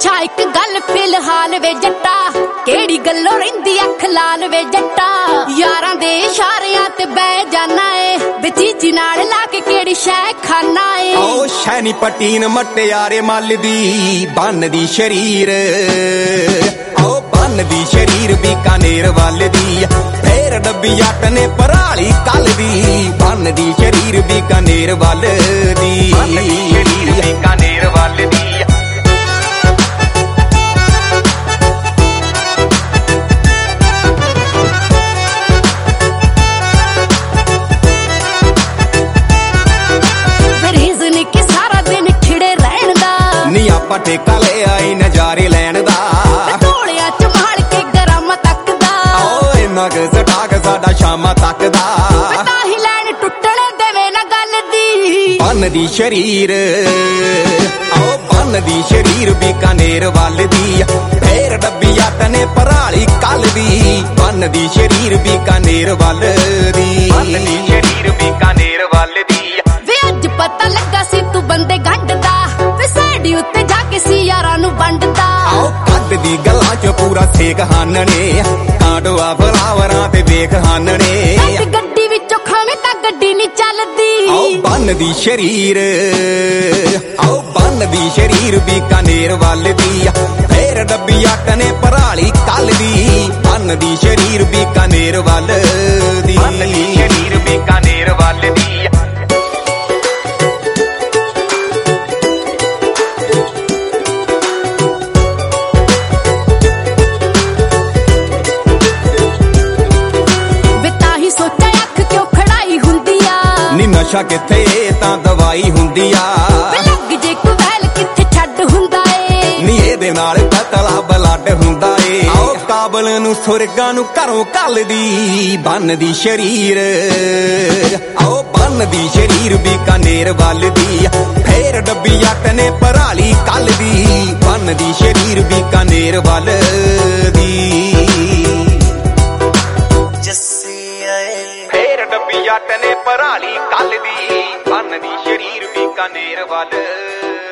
ਪੁੱਛਾਂ ਇੱਕ ਗੱਲ ਫਿਲਹਾਲ ਵੇ ਜੱਟਾ, ਕਿਹੜੀ ਗੱਲੋਂ ਰਹਿੰਦੀ ਅੱਖ ਲਾਲ ਵੇ ਜੱਟਾ। ਯਾਰਾਂ ਦੇ ਇਸ਼ਾਰਿਆਂ ਤੇ ਬਹਿ ਜਾਣਾ ਏ, ਬਚੀਜੀ ਨਾਲ ਲਾ ਕੇ ਕਿਹੜੀ ਸ਼ੈ ਖਾਨਾ ਏ। ਓ ਸ਼ੈਨੀ ਪਟੀਨ ਮਟਿਆਰੇ ਮੱਲ ਦੀ ਬੰਨਦੀ ਸ਼ਰੀਰ, ਓ ਬੰਨਦੀ ਸ਼ਰੀਰ ਬੀਕਾਨੇਰ ਵੱਲ ਦੀ। ਫੇਰ ਡੱਬੀ ਜੱਟ ਨੇ ਪਰਾਲੀ ਕੱਲ ਦੀ, ਬੰਨਦੀ ਸ਼ਰੀਰ ਬੀਕਾਨੇਰ ਵੱਲ ਦੀ, ਬੰਨਦੀ ਸ਼ਰੀਰ ਬੀਕਾਨੇਰ ਵੱਲ ਦੀ। ਆਪਾਂ ਠੇਕਾ ਲੈ ਆਈ ਨਜ਼ਾਰੇ ਲੈਣ ਦਾ, ਢੋਲਿਆਂ ਚ ਮਾਰ ਕੇ ਗਰਮ ਤੱਕਦਾ। ਓ ਇੰਨਾ ਕੁ ਸਟਾਕ ਸਾਡਾ ਸ਼ਾਮਾਂ ਤੱਕ ਦਾ, ਤਾਂ ਹੀ ਲੈਣ ਟੁੱਟਣ ਦੇਵੇ ਨਾ ਗੱਲ ਦੀ। ਬੰਨਦੀ ਸ਼ਰੀਰ, ਓ ਬੰਨਦੀ ਸ਼ਰੀਰ ਬੀਕਾਨੇਰ ਵੱਲ ਦੀ। ਫੇਰ ਡੱਬੀ ਜੱਟ ਨੇ ਪਰਾਲੀ ਕੱਲ ਦੀ, ਬੰਨਦੀ ਸ਼ਰੀਰ ਬੀਕਾਨੇਰ ਵੱਲ ਦੀ, ਬੰਨਦੀ ਸ਼ਰੀਰ ਬੀਕਾਨੇਰ ਵੱਲ ਦੀ। ਵੇ ਅੱਜ ਪਤਾ ਲੱਗਾ ਸੀ ਤੂੰ ਬੰਦੇ ਗੰਢਦਾ, ਵੇ ਸਾਡੀ ਉੱਤੇ ਜਾ ਕੇ ਸੀ ਯਾਰਾਂ ਨੂੰ ਵੰਡਦਾ। ਆਓ ਕੱਢਦੀ ਗੱਲਾਂ ਚ ਪੂਰਾ ਸੇਕ ਹਾਨਣੇ, ਕਾਂਡਵਾ ਫਲਾਵਰਾਂ ਤੇ ਵੇਖ ਹਾਨਣੇ। ਗੱਡੀ ਵਿੱਚੋਂ ਖਾਵੇਂ ਤਾਂ ਗੱਡੀ ਨਹੀਂ ਚੱਲਦੀ। ਆਓ ਬੰਨਦੀ ਸ਼ਰੀਰ, ਆਓ ਬੰਨਦੀ ਸ਼ਰੀਰ ਬੀਕਾਨੇਰ ਵੱਲ ਦੀ। ਫੇਰ ਡੱਬੀ ਜੱਟ ਨੇ ਪਰਾਲੀ ਕੱਲ ਦੀ, ਬੰਨਦੀ ਸ਼ਰੀਰ ਬੀਕਾਨੇਰ ਵੱਲ ਦੀ, ਬੰਨਦੀ ਸ਼ਰੀਰ ਬੀਕਾਨੇਰ ਵੱਲ ਦੀ। ਨਸ਼ਾ ਕਿੱਥੇ ਤਾਂ ਦਵਾਈ ਹੁੰਦੀ ਆ, ਲੱਗ ਜੇ ਕੁਵੈਲ ਕਿੱਥੇ ਛੱਡ ਹੁੰਦਾ ਏ। ਨੀ ਇਹਦੇ ਨਾਲ ਕਤਲਾ ਬਲੱਡ ਹੁੰਦਾ ਏ। ਆਓ ਕਾਬਲ ਨੂੰ ਸੁਰਗਾਂ ਨੂੰ ਘਰੋਂ ਕੱਲਦੀ, ਬੰਨਦੀ ਸ਼ਰੀਰ, ਆਓ ਬੰਨਦੀ ਸ਼ਰੀਰ ਬੀਕਾਨੇਰ ਵੱਲ ਦੀ। ਫੇਰ ਡੱਬੀ ਜੱਟ ਨੇ ਪਰਾਲੀ ਕੱਲ ਦੀ, ਬੰਨਦੀ ਸ਼ਰੀਰ ਬੀਕਾਨੇਰ ਵੱਲ ਦੀ। ਫੇਰ ਡੱਬੀ ਜੱਟ ਨੇ ਪਰਾਲੀ ਕੱਲ ਦੀ, ਬੰਨਦੀ ਸ਼ਰੀਰ ਬੀਕਾਨੇਰ ਵੱਲ।